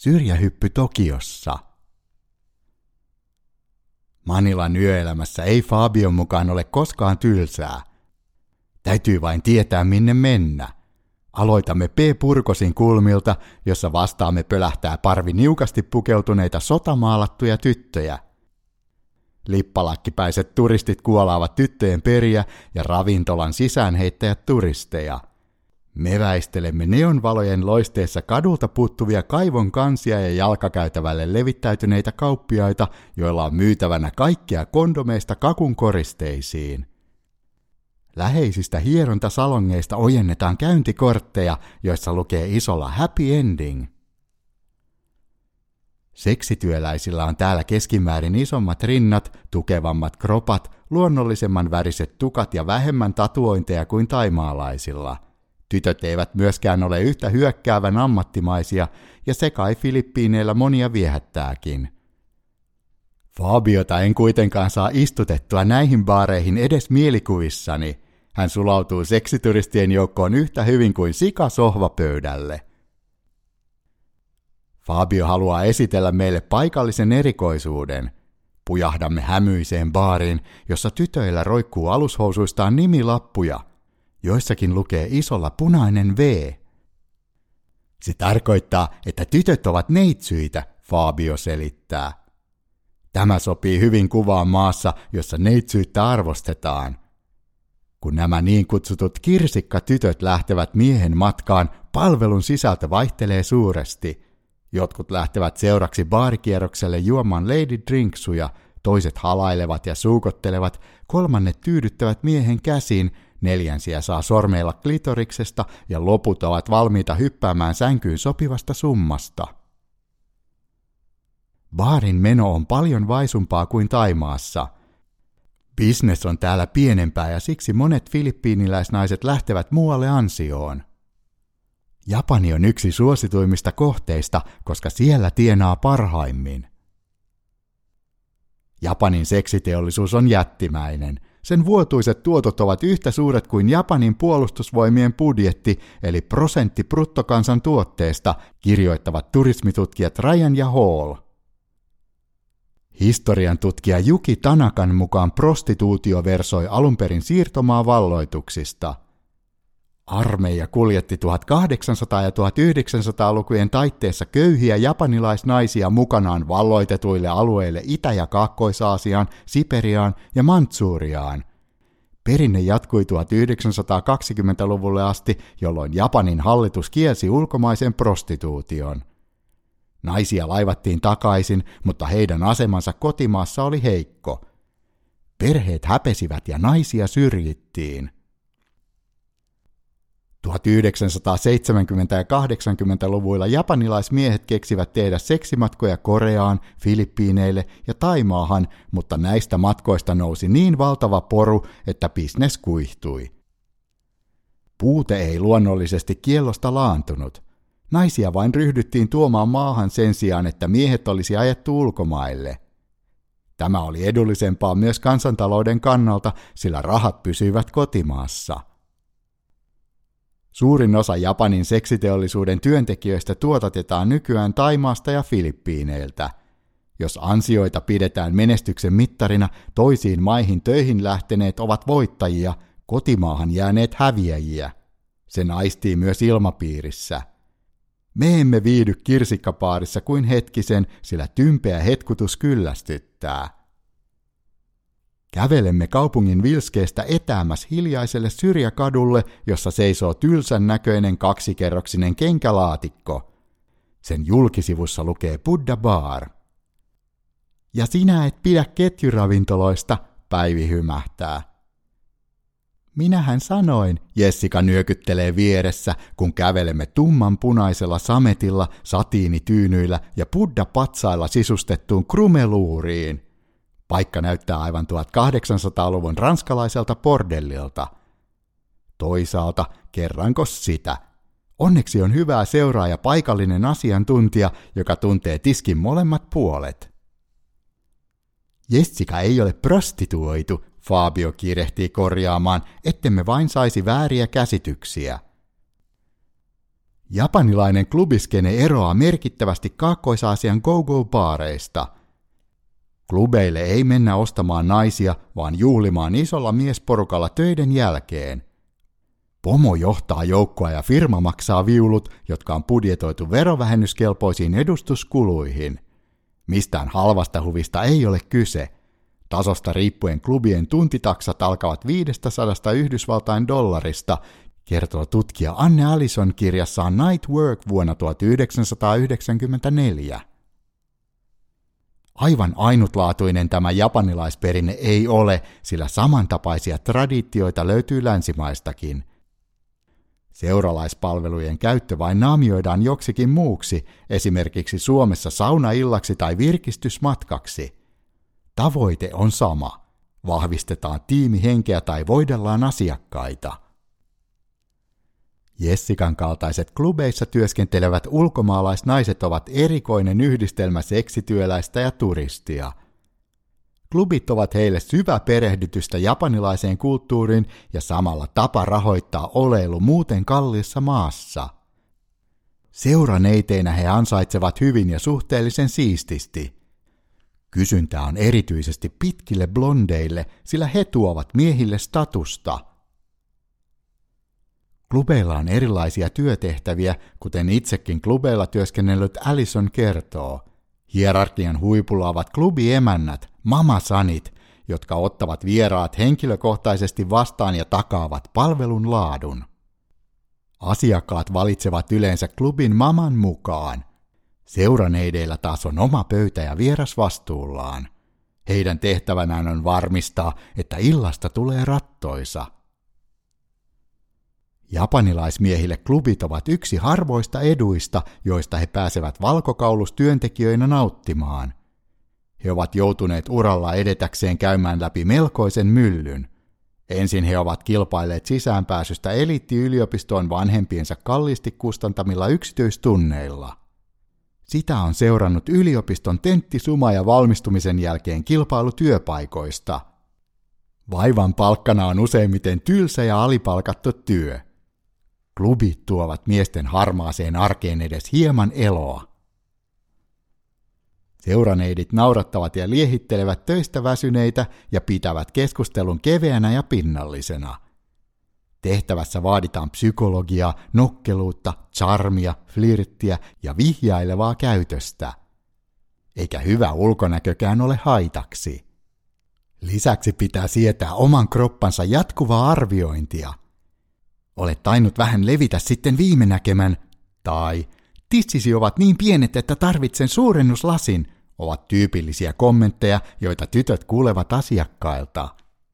Syrjähyppy Tokiossa. Manilan yöelämässä ei Fabion mukaan ole koskaan tylsää. Täytyy vain tietää minne mennä. Aloitamme P. Purkosin kulmilta, jossa vastaamme pölähtää parvi niukasti pukeutuneita sotamaalattuja tyttöjä. Lippalakkipäiset turistit kuolaavat tyttöjen periä ja ravintolan sisäänheittäjät turisteja. Me väistelemme neonvalojen loisteessa kadulta puuttuvia kaivon kansia ja jalkakäytävälle levittäytyneitä kauppiaita, joilla on myytävänä kaikkea kondomeista kakun koristeisiin. Läheisistä hierontasalongeista ojennetaan käyntikortteja, joissa lukee isolla happy ending. Seksityöläisillä on täällä keskimäärin isommat rinnat, tukevammat kropat, luonnollisemman väriset tukat ja vähemmän tatuointeja kuin thaimaalaisilla. Tytöt eivät myöskään ole yhtä hyökkäävän ammattimaisia, ja se kai Filippiineillä monia viehättääkin. Fabiota en kuitenkaan saa istutettua näihin baareihin edes mielikuvissani. Hän sulautuu seksituristien joukkoon yhtä hyvin kuin sika sohvapöydälle. Fabio haluaa esitellä meille paikallisen erikoisuuden. Pujahdamme hämyiseen baariin, jossa tytöillä roikkuu alushousuistaan nimilappuja. Joissakin lukee isolla punainen V. Se tarkoittaa, että tytöt ovat neitsyitä, Fabio selittää. Tämä sopii hyvin kuvaan maassa, jossa neitsyyttä arvostetaan. Kun nämä niin kutsutut kirsikkatytöt lähtevät miehen matkaan, palvelun sisältö vaihtelee suuresti. Jotkut lähtevät seuraksi baarikierrokselle juomaan lady drinksuja, toiset halailevat ja suukottelevat, kolmannet tyydyttävät miehen käsiin, neljänsiä saa sormeilla klitoriksesta ja loput ovat valmiita hyppäämään sänkyyn sopivasta summasta. Baarin meno on paljon vaisumpaa kuin Thaimaassa. Business on täällä pienempää ja siksi monet filippiiniläisnaiset lähtevät muualle ansioon. Japani on yksi suosituimmista kohteista, koska siellä tienaa parhaimmin. Japanin seksiteollisuus on jättimäinen. Sen vuotuiset tuotot ovat yhtä suuret kuin Japanin puolustusvoimien budjetti, eli prosentti bruttokansantuotteesta, kirjoittavat turismitutkijat Ryan ja Hall. Historian tutkija Yuki Tanakan mukaan prostituutio versoi alunperin siirtomaavalloituksista. Armeija kuljetti 1800- ja 1900-lukujen taitteessa köyhiä japanilaisnaisia mukanaan valloitetuille alueille Itä- ja Kaakkois-Aasiaan, Siperiaan ja Mantsuriaan. Perinne jatkui 1920-luvulle asti, jolloin Japanin hallitus kielsi ulkomaisen prostituution. Naisia laivattiin takaisin, mutta heidän asemansa kotimaassa oli heikko. Perheet häpesivät ja naisia syrjittiin. 1970- ja 80-luvuilla japanilaismiehet keksivät tehdä seksimatkoja Koreaan, Filippiineille ja Taimaahan, mutta näistä matkoista nousi niin valtava poru, että bisnes kuihtui. Puute ei luonnollisesti kiellosta laantunut. Naisia vain ryhdyttiin tuomaan maahan sen sijaan, että miehet olisi ajettu ulkomaille. Tämä oli edullisempaa myös kansantalouden kannalta, sillä rahat pysyivät kotimaassa. Suurin osa Japanin seksiteollisuuden työntekijöistä tuotetaan nykyään Thaimaasta ja Filippiineiltä. Jos ansioita pidetään menestyksen mittarina, toisiin maihin töihin lähteneet ovat voittajia, kotimaahan jääneet häviäjiä. Se aistii myös ilmapiirissä. Me emme viihdy kirsikkapaarissa kuin hetkisen, sillä tympeä hetkutus kyllästyttää. Kävelemme kaupungin vilskeestä etäämäs hiljaiselle syrjäkadulle, jossa seisoo tylsän näköinen kaksikerroksinen kenkälaatikko. Sen julkisivussa lukee Buddha Bar. Ja sinä et pidä ketjuravintoloista, Päivi hymähtää. Minähän sanoin, Jessica nyökyttelee vieressä, kun kävelemme tummanpunaisella sametilla, satiinityynyillä ja Buddha-patsailla sisustettuun krumeluuriin. Paikka näyttää aivan 1800-luvun ranskalaiselta bordellilta. Toisaalta, kerranko sitä? Onneksi on hyvää seuraa ja paikallinen asiantuntija, joka tuntee tiskin molemmat puolet. Jessica ei ole prostituoitu, Fabio kiirehtii korjaamaan, ettemme vain saisi vääriä käsityksiä. Japanilainen klubiskene eroaa merkittävästi Kaakkois-Aasian go-go-baareista. Klubeille ei mennä ostamaan naisia, vaan juhlimaan isolla miesporukalla töiden jälkeen. Pomo johtaa joukkoa ja firma maksaa viulut, jotka on budjetoitu verovähennyskelpoisiin edustuskuluihin. Mistään halvasta huvista ei ole kyse. Tasosta riippuen klubien tuntitaksat alkavat 500 Yhdysvaltain dollarista, kertoo tutkija Anne Allison kirjassaan Night Work vuonna 1994. Aivan ainutlaatuinen tämä japanilaisperinne ei ole, sillä samantapaisia traditioita löytyy länsimaistakin. Seuralaispalvelujen käyttö vain naamioidaan joksikin muuksi, esimerkiksi Suomessa saunaillaksi tai virkistysmatkaksi. Tavoite on sama. Vahvistetaan tiimihenkeä tai voidellaan asiakkaita. Jessican kaltaiset klubeissa työskentelevät ulkomaalaisnaiset ovat erikoinen yhdistelmä seksityöläistä ja turistia. Klubit ovat heille syvä perehdytystä japanilaiseen kulttuuriin ja samalla tapa rahoittaa oleilu muuten kalliissa maassa. Seuraneiteinä he ansaitsevat hyvin ja suhteellisen siististi. Kysyntää on erityisesti pitkille blondeille, sillä he tuovat miehille statusta. Klubeilla on erilaisia työtehtäviä, kuten itsekin klubeilla työskennellyt Allison kertoo. Hierarkian huipulla ovat klubiemännät, mamasanit, jotka ottavat vieraat henkilökohtaisesti vastaan ja takaavat palvelun laadun. Asiakkaat valitsevat yleensä klubin maman mukaan. Seuraneideillä taas on oma pöytä ja vieras vastuullaan. Heidän tehtävänään on varmistaa, että illasta tulee rattoisa. Japanilaismiehille klubit ovat yksi harvoista eduista, joista he pääsevät valkokaulustyöntekijöinä nauttimaan. He ovat joutuneet uralla edetäkseen käymään läpi melkoisen myllyn. Ensin he ovat kilpailleet sisäänpääsystä eliittiyliopistoon vanhempiensa kalliisti kustantamilla yksityistunneilla. Sitä on seurannut yliopiston tenttisuma ja valmistumisen jälkeen kilpailu työpaikoista. Vaivan palkkana on useimmiten tylsä ja alipalkattu työ. Klubit tuovat miesten harmaaseen arkeen edes hieman eloa. Seuraneidit naurattavat ja liehittelevät töistä väsyneitä ja pitävät keskustelun keveänä ja pinnallisena. Tehtävässä vaaditaan psykologiaa, nokkeluutta, charmia, flirttiä ja vihjailevaa käytöstä. Eikä hyvä ulkonäkökään ole haitaksi. Lisäksi pitää sietää oman kroppansa jatkuvaa arviointia. Olet tainnut vähän levitä sitten viime näkemän, tai tissisi ovat niin pienet, että tarvitsen suurennuslasin, ovat tyypillisiä kommentteja, joita tytöt kuulevat asiakkailta.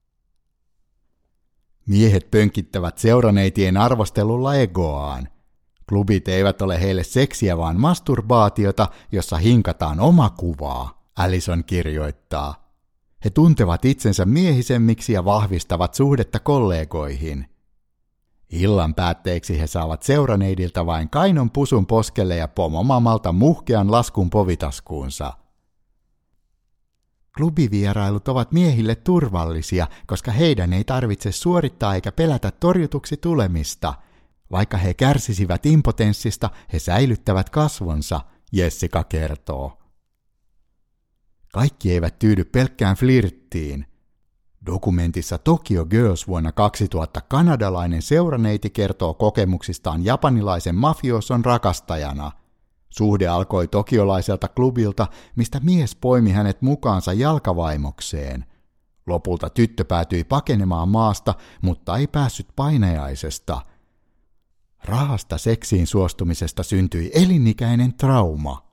Miehet pönkittävät seuraneitien arvostelulla egoaan. Klubit eivät ole heille seksiä, vaan masturbaatiota, jossa hinkataan omakuvaa, Allison kirjoittaa. He tuntevat itsensä miehisemmiksi ja vahvistavat suhdetta kollegoihin. Illan päätteeksi he saavat seuraneidiltä vain kainon pusun poskelle ja pomomamalta muhkean laskun povitaskuunsa. Klubivierailut ovat miehille turvallisia, koska heidän ei tarvitse suorittaa eikä pelätä torjutuksi tulemista. Vaikka he kärsisivät impotenssista, he säilyttävät kasvonsa, Jessica kertoo. Kaikki eivät tyydy pelkkään flirttiin. Dokumentissa Tokyo Girls vuonna 2000 kanadalainen seuraneiti kertoo kokemuksistaan japanilaisen mafioson rakastajana. Suhde alkoi tokiolaiselta klubilta, mistä mies poimi hänet mukaansa jalkavaimokseen. Lopulta tyttö päätyi pakenemaan maasta, mutta ei päässyt painajaisesta. Rahasta seksiin suostumisesta syntyi elinikäinen trauma.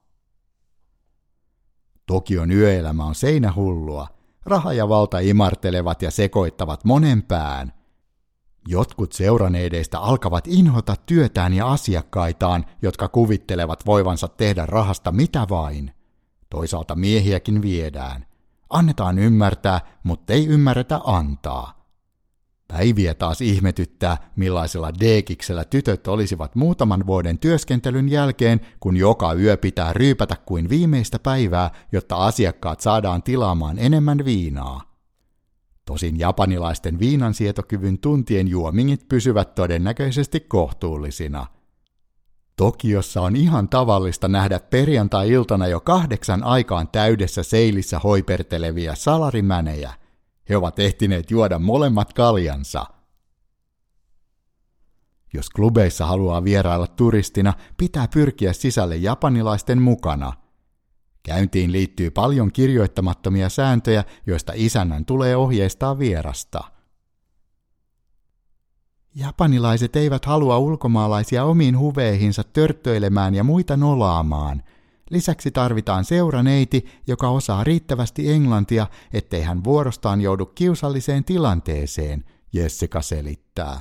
Tokion yöelämä on seinähullua. Raha ja valta imartelevat ja sekoittavat monen pään. Jotkut seuraneideistä alkavat inhota työtään ja asiakkaitaan, jotka kuvittelevat voivansa tehdä rahasta mitä vain. Toisaalta miehiäkin viedään. Annetaan ymmärtää, mutta ei ymmärretä antaa. Päiviä taas ihmetyttää, millaisella deekiksellä tytöt olisivat muutaman vuoden työskentelyn jälkeen, kun joka yö pitää ryypätä kuin viimeistä päivää, jotta asiakkaat saadaan tilaamaan enemmän viinaa. Tosin japanilaisten viinansietokyvyn tuntien juomingit pysyvät todennäköisesti kohtuullisina. Tokiossa on ihan tavallista nähdä perjantai-iltana jo 8 aikaan täydessä seilissä hoipertelevia salarimänejä. He ovat ehtineet juoda molemmat kaljansa. Jos klubeissa haluaa vierailla turistina, pitää pyrkiä sisälle japanilaisten mukana. Käyntiin liittyy paljon kirjoittamattomia sääntöjä, joista isännän tulee ohjeistaa vierasta. Japanilaiset eivät halua ulkomaalaisia omiin huveihinsa törttöilemään ja muita nolaamaan. Lisäksi tarvitaan seuraneiti, joka osaa riittävästi englantia, ettei hän vuorostaan joudu kiusalliseen tilanteeseen, Jessica selittää.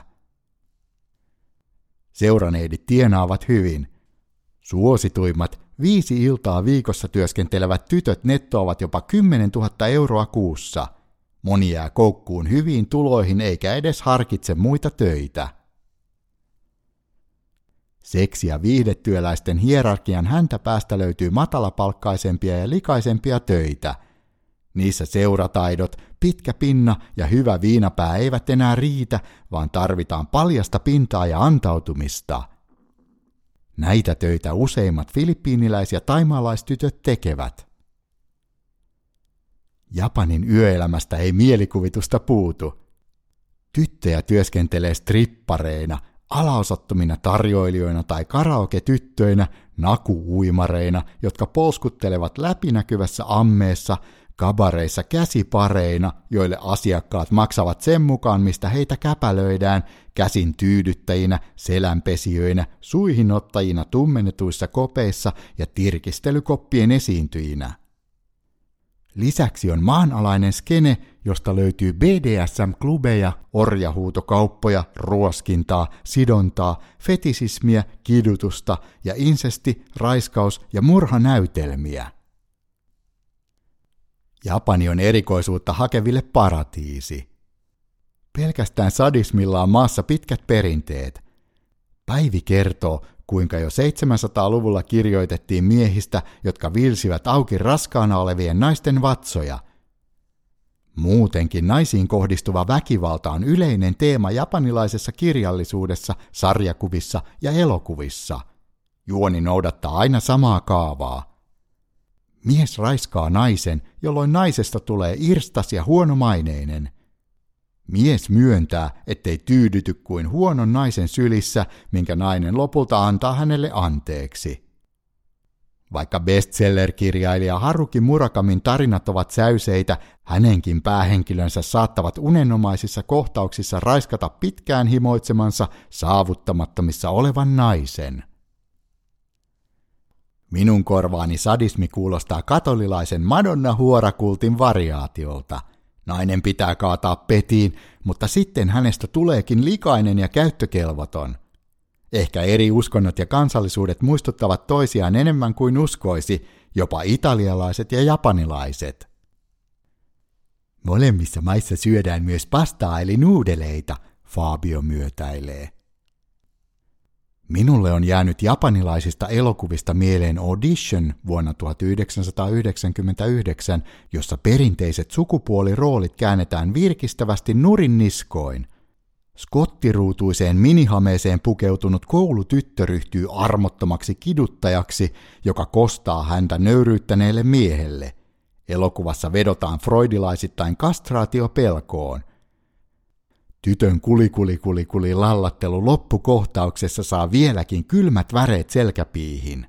Seuraneidit tienaavat hyvin. Suosituimmat 5 iltaa viikossa työskentelevät tytöt nettoavat jopa 10 000 euroa kuussa. Moni jää koukkuun hyviin tuloihin eikä edes harkitse muita töitä. Seksi- ja viihdetyöläisten hierarkian häntäpäästä löytyy matalapalkkaisempia ja likaisempia töitä. Niissä seurataidot, pitkä pinna ja hyvä viinapää eivät enää riitä, vaan tarvitaan paljasta pintaa ja antautumista. Näitä töitä useimmat filippiiniläis- ja taimaalaistytöt tekevät. Japanin yöelämästä ei mielikuvitusta puutu. Tyttöjä työskentelee strippareina, alaosattomina tarjoilijoina tai karaoke-tyttöinä, naku-uimareina, jotka polskuttelevat läpinäkyvässä ammeessa, kabareissa käsipareina, joille asiakkaat maksavat sen mukaan, mistä heitä käpälöidään, käsin tyydyttäjinä, selänpesijöinä, suihinottajina tummennetuissa kopeissa ja tirkistelykoppien esiintyjinä. Lisäksi on maanalainen skene, josta löytyy BDSM-klubeja, orjahuutokauppoja, ruoskintaa, sidontaa, fetisismiä, kidutusta ja insesti-, raiskaus- ja murhanäytelmiä. Japani on erikoisuutta hakeville paratiisi. Pelkästään sadismilla on maassa pitkät perinteet. Päivi kertoo, kuinka jo 700-luvulla kirjoitettiin miehistä, jotka vilsivät auki raskaana olevien naisten vatsoja. Muutenkin naisiin kohdistuva väkivalta on yleinen teema japanilaisessa kirjallisuudessa, sarjakuvissa ja elokuvissa. Juoni noudattaa aina samaa kaavaa. Mies raiskaa naisen, jolloin naisesta tulee irstas ja huonomaineinen. Mies myöntää, ettei tyydyty kuin huonon naisen sylissä, minkä nainen lopulta antaa hänelle anteeksi. Vaikka bestseller-kirjailija Haruki Murakamin tarinat ovat säyseitä, hänenkin päähenkilönsä saattavat unenomaisissa kohtauksissa raiskata pitkään himoitsemansa saavuttamattomissa olevan naisen. Minun korvaani sadismi kuulostaa katolilaisen Madonna-huorakultin variaatiolta. Nainen pitää kaataa petiin, mutta sitten hänestä tuleekin likainen ja käyttökelvoton. Ehkä eri uskonnot ja kansallisuudet muistuttavat toisiaan enemmän kuin uskoisi, jopa italialaiset ja japanilaiset. Molemmissa maissa syödään myös pastaa eli nuudeleita, Fabio myötäilee. Minulle on jäänyt japanilaisista elokuvista mieleen Audition vuonna 1999, jossa perinteiset sukupuoliroolit käännetään virkistävästi nurin niskoin. Skottiruutuiseen minihameeseen pukeutunut koulutyttö ryhtyy armottomaksi kiduttajaksi, joka kostaa häntä nöyryyttäneelle miehelle. Elokuvassa vedotaan freudilaisittain kastraatiopelkoon. Tytön kuli lallattelu loppukohtauksessa saa vieläkin kylmät väreet selkäpiihin.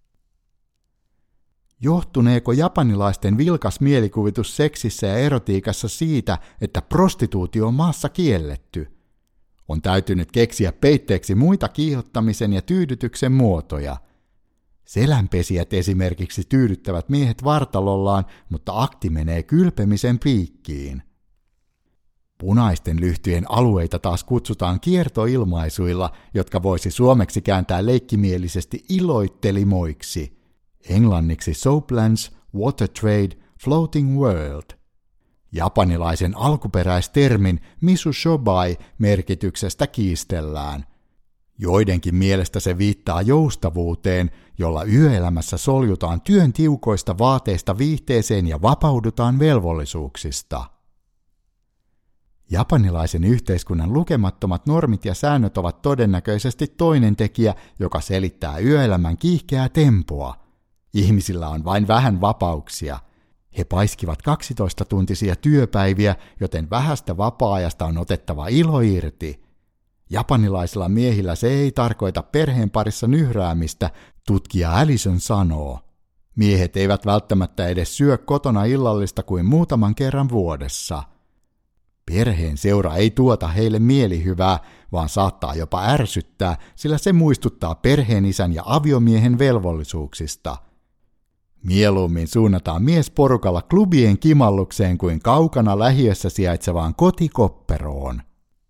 Johtuneeko japanilaisten vilkas mielikuvitus seksissä ja erotiikassa siitä, että prostituutio on maassa kielletty? On täytynyt keksiä peitteeksi muita kiihottamisen ja tyydytyksen muotoja. Selänpesijät esimerkiksi tyydyttävät miehet vartalollaan, mutta akti menee kylpemisen piikkiin. Punaisten lyhtyjen alueita taas kutsutaan kiertoilmaisuilla, jotka voisi suomeksi kääntää leikkimielisesti iloittelimoiksi. Englanniksi soaplands, water trade, floating world. Japanilaisen alkuperäistermin misushobai merkityksestä kiistellään. Joidenkin mielestä se viittaa joustavuuteen, jolla yöelämässä soljutaan työn tiukoista vaateista viihteeseen ja vapaudutaan velvollisuuksista. Japanilaisen yhteiskunnan lukemattomat normit ja säännöt ovat todennäköisesti toinen tekijä, joka selittää yöelämän kiihkeää tempoa. Ihmisillä on vain vähän vapauksia. He paiskivat 12-tuntisia työpäiviä, joten vähästä vapaa-ajasta on otettava ilo irti. Japanilaisilla miehillä se ei tarkoita perheen parissa nyhräämistä, tutkija Allison sanoo. Miehet eivät välttämättä edes syö kotona illallista kuin muutaman kerran vuodessa. Perheen seura ei tuota heille mielihyvää, vaan saattaa jopa ärsyttää, sillä se muistuttaa perheenisän ja aviomiehen velvollisuuksista. Mieluummin suunnataan mies porukalla klubien kimallukseen kuin kaukana lähiössä sijaitsevaan kotikopperoon.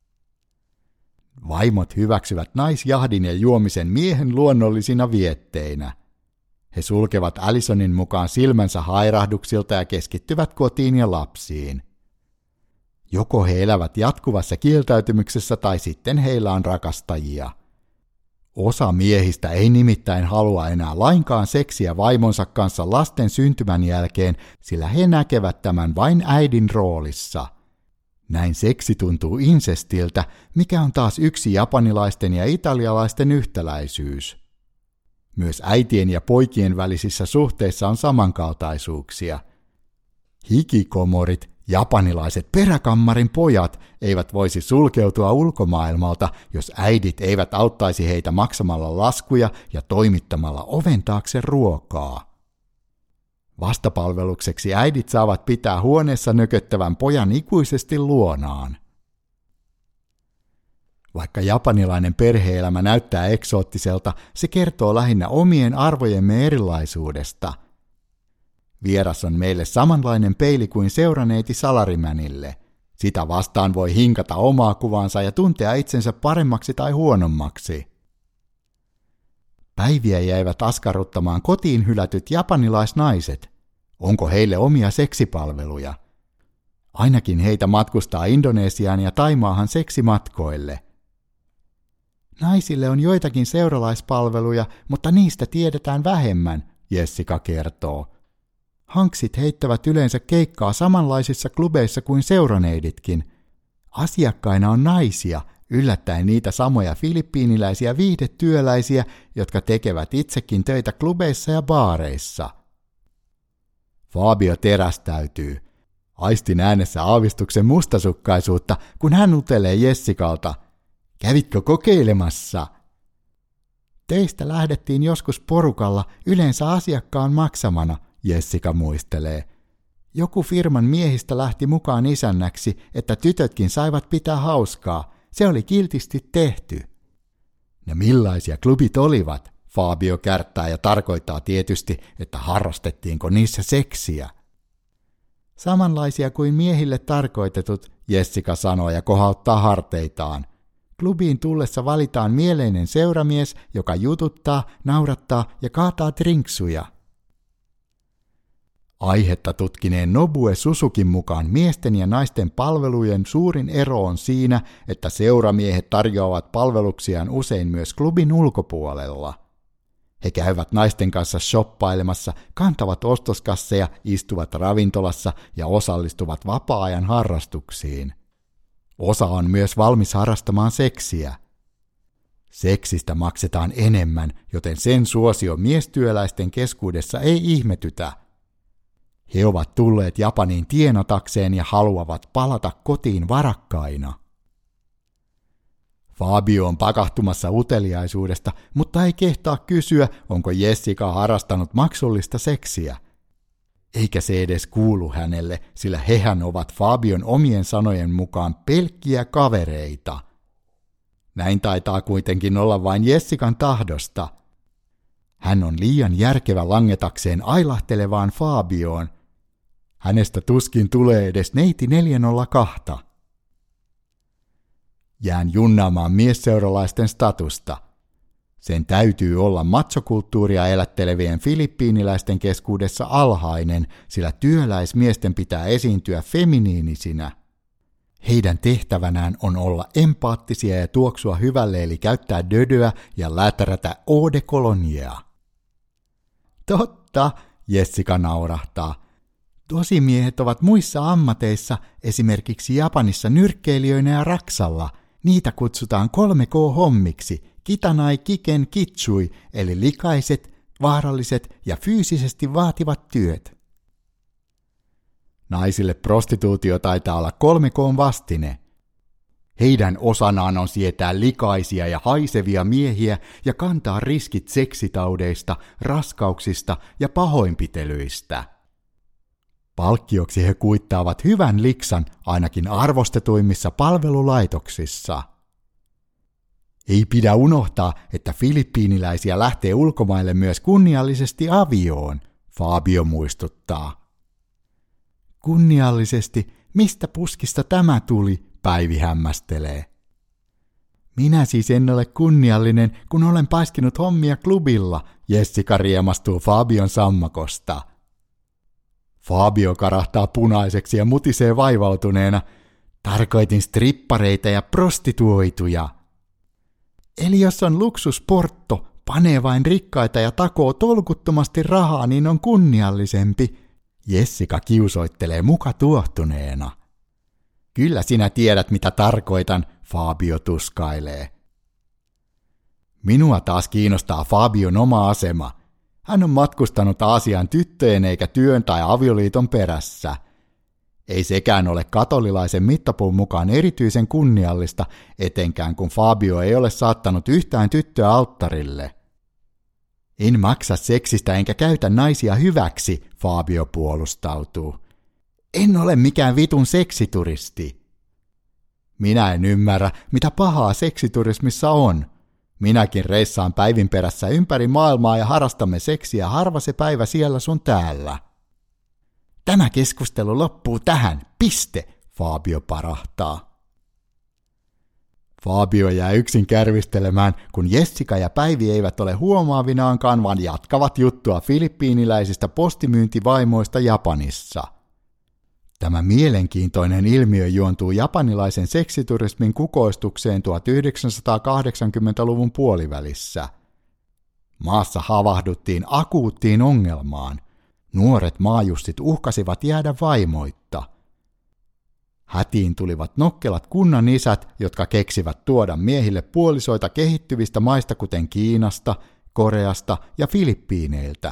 Vaimot hyväksyvät naisjahdin ja juomisen miehen luonnollisina vietteinä. He sulkevat Allisonin mukaan silmänsä hairahduksilta ja keskittyvät kotiin ja lapsiin. Joko he elävät jatkuvassa kieltäytymyksessä tai sitten heillä on rakastajia. Osa miehistä ei nimittäin halua enää lainkaan seksiä vaimonsa kanssa lasten syntymän jälkeen, sillä he näkevät tämän vain äidin roolissa. Näin seksi tuntuu insestiltä, mikä on taas yksi japanilaisten ja italialaisten yhtäläisyys. Myös äitien ja poikien välisissä suhteissa on samankaltaisuuksia. Hikikomorit, japanilaiset peräkammarin pojat, eivät voisi sulkeutua ulkomaailmalta, jos äidit eivät auttaisi heitä maksamalla laskuja ja toimittamalla oven taakse ruokaa. Vastapalvelukseksi äidit saavat pitää huoneessa nököttävän pojan ikuisesti luonaan. Vaikka japanilainen perhe-elämä näyttää eksoottiselta, se kertoo lähinnä omien arvojemme erilaisuudesta. Vieras on meille samanlainen peili kuin seuraneiti Salarimänille. Sitä vastaan voi hinkata omaa kuvansa ja tuntea itsensä paremmaksi tai huonommaksi. Päiviä jäivät askarruttamaan kotiin hylätyt japanilaisnaiset. Onko heille omia seksipalveluja? Ainakin heitä matkustaa Indonesiaan ja Taimaahan seksimatkoille. Naisille on joitakin seuralaispalveluja, mutta niistä tiedetään vähemmän, Jessica kertoo. Hanksit heittävät yleensä keikkaa samanlaisissa klubeissa kuin seuraneiditkin. Asiakkaina on naisia, yllättäen niitä samoja filippiiniläisiä viihdetyöläisiä, jotka tekevät itsekin töitä klubeissa ja baareissa. Fabio terästäytyy. Aistin äänessä aavistuksen mustasukkaisuutta, kun hän utelee Jessicalta. Kävitkö kokeilemassa? Teistä lähdettiin joskus porukalla, yleensä asiakkaan maksamana, Jessica muistelee. Joku firman miehistä lähti mukaan isännäksi, että tytötkin saivat pitää hauskaa. Se oli kiltisti tehty. Ja millaisia klubit olivat? Fabio kärttää ja tarkoittaa tietysti, että harrastettiinko niissä seksiä. Samanlaisia kuin miehille tarkoitetut, Jessica sanoo ja kohauttaa harteitaan. Klubiin tullessa valitaan mieleinen seuramies, joka jututtaa, naurattaa ja kaataa drinksuja. Aihetta tutkineen Nobue Suzukin mukaan miesten ja naisten palvelujen suurin ero on siinä, että seuramiehet tarjoavat palveluksiaan usein myös klubin ulkopuolella. He käyvät naisten kanssa shoppailemassa, kantavat ostoskasseja, istuvat ravintolassa ja osallistuvat vapaa-ajan harrastuksiin. Osa on myös valmis harrastamaan seksiä. Seksistä maksetaan enemmän, joten sen suosio miestyöläisten keskuudessa ei ihmetytä. He ovat tulleet Japaniin tienatakseen ja haluavat palata kotiin varakkaina. Fabio on pakahtumassa uteliaisuudesta, mutta ei kehtaa kysyä, onko Jessica harrastanut maksullista seksiä. Eikä se edes kuulu hänelle, sillä hehän ovat Fabion omien sanojen mukaan pelkkiä kavereita. Näin taitaa kuitenkin olla vain Jessican tahdosta. Hän on liian järkevä langetakseen ailahtelevaan Fabioon. Hänestä tuskin tulee edes neiti 402. Jään junnaamaan miesseuralaisten statusta. Sen täytyy olla machokulttuuria elättelevien filippiiniläisten keskuudessa alhainen, sillä työläismiesten pitää esiintyä feminiinisinä. Heidän tehtävänään on olla empaattisia ja tuoksua hyvälle eli käyttää dödöä ja lätärätä eau de cologneä. Totta, Jessica naurahtaa. Tosimiehet ovat muissa ammateissa, esimerkiksi Japanissa nyrkkeilijöinä ja raksalla. Niitä kutsutaan 3K-hommiksi, kitanai kiken kitsui, eli likaiset, vaaralliset ja fyysisesti vaativat työt. Naisille prostituutio taitaa olla 3K:n vastine. Heidän osanaan on sietää likaisia ja haisevia miehiä ja kantaa riskit seksitaudeista, raskauksista ja pahoinpitelyistä. Palkkioksi he kuittaavat hyvän liksan ainakin arvostetuimmissa palvelulaitoksissa. Ei pidä unohtaa, että filippiiniläisiä lähtee ulkomaille myös kunniallisesti avioon, Fabio muistuttaa. Kunniallisesti? Mistä puskista tämä tuli? Päivi hämmästelee. Minä siis en ole kunniallinen, kun olen paiskinut hommia klubilla, Jessica riemastuu Fabion sammakosta. Fabio karahtaa punaiseksi ja mutisee vaivautuneena. Tarkoitin strippareita ja prostituoituja. Eli jos on luksusportto, panee vain rikkaita ja takoo tolkuttomasti rahaa, niin on kunniallisempi. Jessica kiusoittelee muka tuohtuneena. Kyllä sinä tiedät, mitä tarkoitan, Fabio tuskailee. Minua taas kiinnostaa Fabion oma asema. Hän on matkustanut Aasian tyttöjen eikä työn tai avioliiton perässä. Ei sekään ole katolilaisen mittapuun mukaan erityisen kunniallista, etenkään kun Fabio ei ole saattanut yhtään tyttöä alttarille. En maksa seksistä enkä käytä naisia hyväksi, Fabio puolustautuu. En ole mikään vitun seksituristi. Minä en ymmärrä, mitä pahaa seksiturismissa on. Minäkin reissaan päivin perässä ympäri maailmaa ja harrastamme seksiä harva se päivä siellä sun täällä. Tämä keskustelu loppuu tähän, piste, Fabio parahtaa. Fabio jää yksin kärvistelemään, kun Jessica ja Päivi eivät ole huomaavinaankaan, vaan jatkavat juttua filippiiniläisistä postimyyntivaimoista Japanissa. Tämä mielenkiintoinen ilmiö juontuu japanilaisen seksiturismin kukoistukseen 1980-luvun puolivälissä. Maassa havahduttiin akuuttiin ongelmaan. Nuoret maajussit uhkasivat jäädä vaimoitta. Hätiin tulivat nokkelat kunnan isät, jotka keksivät tuoda miehille puolisoita kehittyvistä maista kuten Kiinasta, Koreasta ja Filippiineiltä.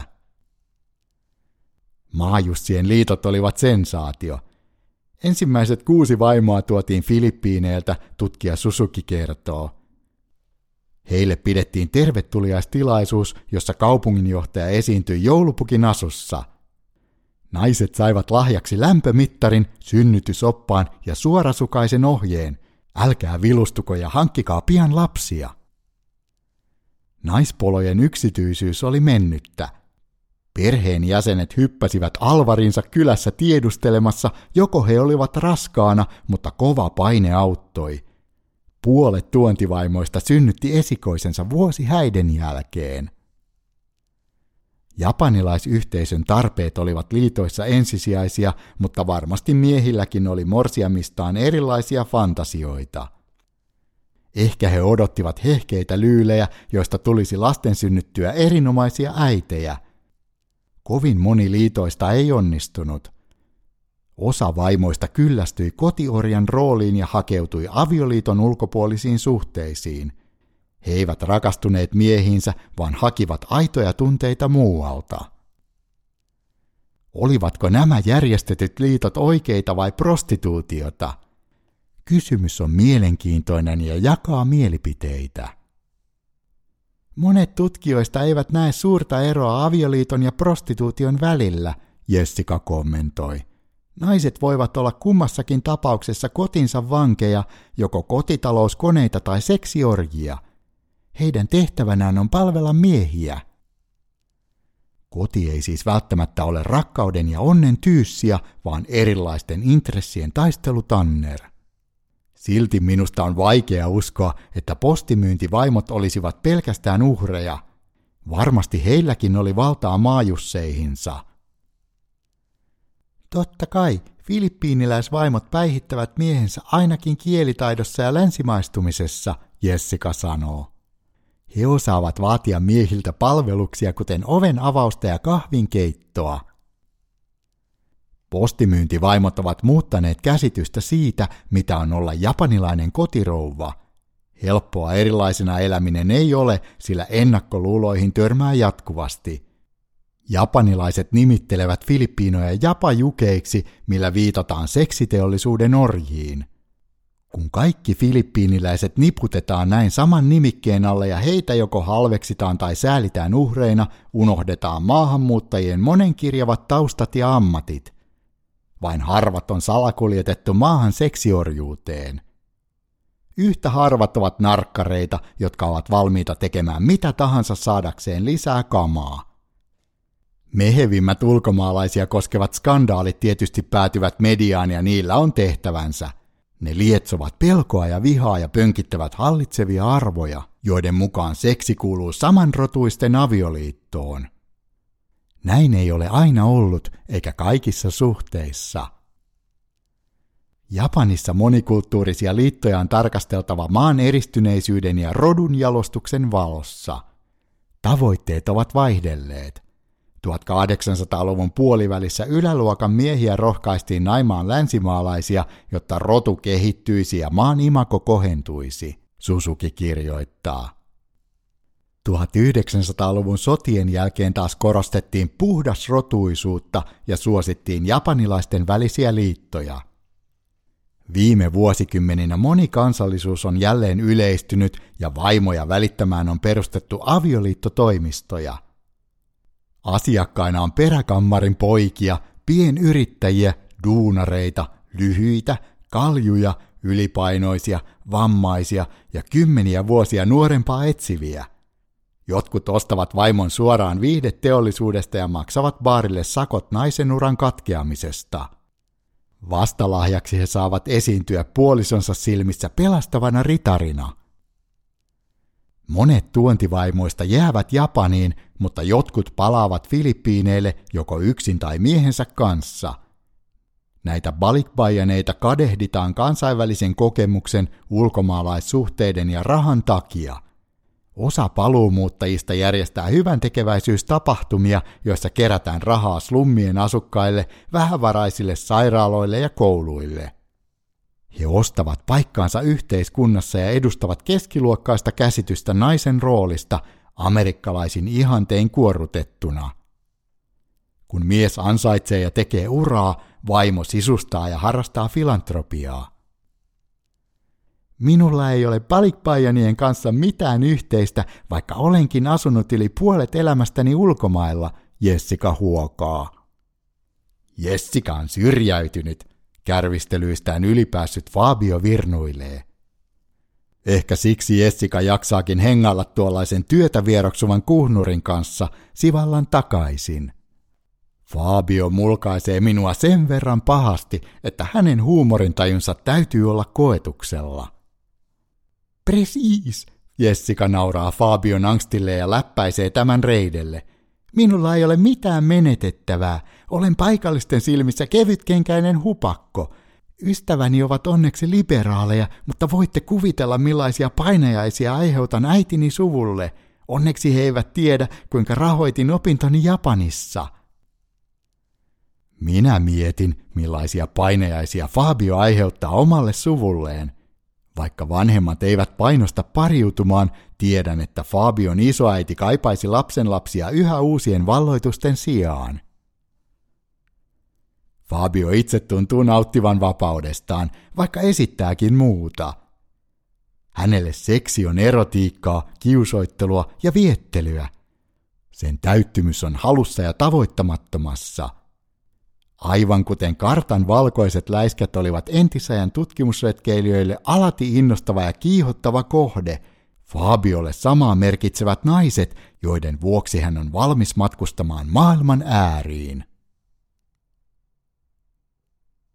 Maajussien liitot olivat sensaatio. Ensimmäiset 6 vaimoa tuotiin Filippiineiltä, tutkija Suzuki kertoo. Heille pidettiin tervetuliaistilaisuus, jossa kaupunginjohtaja esiintyi joulupukin asussa. Naiset saivat lahjaksi lämpömittarin, synnytysoppaan ja suorasukaisen ohjeen. Älkää vilustuko ja hankkikaa pian lapsia. Naispolojen yksityisyys oli mennyttä. Perheen jäsenet hyppäsivät alvarinsa kylässä tiedustelemassa, joko he olivat raskaana, mutta kova paine auttoi. Puolet tuontivaimoista synnytti esikoisensa vuosi häiden jälkeen. Japanilaisyhteisön tarpeet olivat liitoissa ensisijaisia, mutta varmasti miehilläkin oli morsiamistaan erilaisia fantasioita. Ehkä he odottivat hehkeitä lyylejä, joista tulisi lasten synnyttyä erinomaisia äitejä. Kovin moni liitoista ei onnistunut. Osa vaimoista kyllästyi kotiorjan rooliin ja hakeutui avioliiton ulkopuolisiin suhteisiin. He eivät rakastuneet miehiinsä, vaan hakivat aitoja tunteita muualta. Olivatko nämä järjestetyt liitot oikeita vai prostituutiota? Kysymys on mielenkiintoinen ja jakaa mielipiteitä. Monet tutkijoista eivät näe suurta eroa avioliiton ja prostituution välillä, Jessica kommentoi. Naiset voivat olla kummassakin tapauksessa kotinsa vankeja, joko kotitalouskoneita tai seksiorjia. Heidän tehtävänään on palvella miehiä. Koti ei siis välttämättä ole rakkauden ja onnen tyyssiä, vaan erilaisten intressien taistelutanner. Silti minusta on vaikea uskoa, että postimyyntivaimot olisivat pelkästään uhreja. Varmasti heilläkin oli valtaa maajusseihinsa. Totta kai, filippiiniläisvaimot päihittävät miehensä ainakin kielitaidossa ja länsimaistumisessa, Jessica sanoo. He osaavat vaatia miehiltä palveluksia kuten oven avausta ja kahvinkeittoa. Postimyyntivaimot ovat muuttaneet käsitystä siitä, mitä on olla japanilainen kotirouva. Helppoa erilaisena eläminen ei ole, sillä ennakkoluuloihin törmää jatkuvasti. Japanilaiset nimittelevät Filippiinoja japajukeiksi, millä viitataan seksiteollisuuden orjiin. Kun kaikki filippiiniläiset niputetaan näin saman nimikkeen alle ja heitä joko halveksitaan tai säälitään uhreina, unohdetaan maahanmuuttajien monenkirjavat taustat ja ammatit. Vain harvat on salakuljetettu maahan seksiorjuuteen. Yhtä harvat ovat narkkareita, jotka ovat valmiita tekemään mitä tahansa saadakseen lisää kamaa. Mehevimmät ulkomaalaisia koskevat skandaalit tietysti päätyvät mediaan ja niillä on tehtävänsä. Ne lietsovat pelkoa ja vihaa ja pönkittävät hallitsevia arvoja, joiden mukaan seksi kuuluu samanrotuisten avioliittoon. Näin ei ole aina ollut, eikä kaikissa suhteissa. Japanissa monikulttuurisia liittoja on tarkasteltava maan eristyneisyyden ja rodunjalostuksen valossa. Tavoitteet ovat vaihdelleet. 1800-luvun puolivälissä yläluokan miehiä rohkaistiin naimaan länsimaalaisia, jotta rotu kehittyisi ja maan imago kohentuisi, Suzuki kirjoittaa. 1900-luvun sotien jälkeen taas korostettiin puhdasrotuisuutta ja suosittiin japanilaisten välisiä liittoja. Viime vuosikymmeninä monikansallisuus on jälleen yleistynyt ja vaimoja välittämään on perustettu avioliittotoimistoja. Asiakkaina on peräkammarin poikia, pienyrittäjiä, duunareita, lyhyitä, kaljuja, ylipainoisia, vammaisia ja kymmeniä vuosia nuorempaa etsiviä. Jotkut ostavat vaimon suoraan viihdeteollisuudesta ja maksavat baarille sakot naisen uran katkeamisesta. Vastalahjaksi he saavat esiintyä puolisonsa silmissä pelastavana ritarina. Monet tuontivaimoista jäävät Japaniin, mutta jotkut palaavat Filippiineille joko yksin tai miehensä kanssa. Näitä balikbajaneita kadehditaan kansainvälisen kokemuksen, ulkomaalaissuhteiden ja rahan takia. Osa paluumuuttajista järjestää hyväntekeväisyystapahtumia, joissa kerätään rahaa slummien asukkaille, vähävaraisille sairaaloille ja kouluille. He ostavat paikkaansa yhteiskunnassa ja edustavat keskiluokkaista käsitystä naisen roolista amerikkalaisin ihantein kuorrutettuna. Kun mies ansaitsee ja tekee uraa, vaimo sisustaa ja harrastaa filantropiaa. Minulla ei ole balikbajanien kanssa mitään yhteistä, vaikka olenkin asunut yli puolet elämästäni ulkomailla, Jessica huokaa. Jessica on syrjäytynyt, kärvistelyistään ylipäässyt Fabio virnuilee. Ehkä siksi Jessica jaksaakin hengailla tuollaisen työtä vieroksuvan kuhnurin kanssa sivallan takaisin. Fabio mulkaisee minua sen verran pahasti, että hänen huumorintajunsa täytyy olla koetuksella. Precis, Jessica nauraa Fabion angstille ja läppäisee tämän reidelle. Minulla ei ole mitään menetettävää. Olen paikallisten silmissä kevytkenkäinen hupakko. Ystäväni ovat onneksi liberaaleja, mutta voitte kuvitella millaisia painajaisia aiheutan äitini suvulle. Onneksi he eivät tiedä, kuinka rahoitin opintoni Japanissa. Minä mietin, millaisia painajaisia Fabio aiheuttaa omalle suvulleen. Vaikka vanhemmat eivät painosta pariutumaan, tiedän, että Fabion isoäiti kaipaisi lapsenlapsia yhä uusien valloitusten sijaan. Fabio itse tuntuu nauttivan vapaudestaan, vaikka esittääkin muuta. Hänelle seksi on erotiikkaa, kiusoittelua ja viettelyä. Sen täyttymys on halussa ja tavoittamattomassa. Aivan kuten kartan valkoiset läiskät olivat entisajan tutkimusretkeilijöille alati innostava ja kiihottava kohde, Fabiolle samaa merkitsevät naiset, joiden vuoksi hän on valmis matkustamaan maailman ääriin.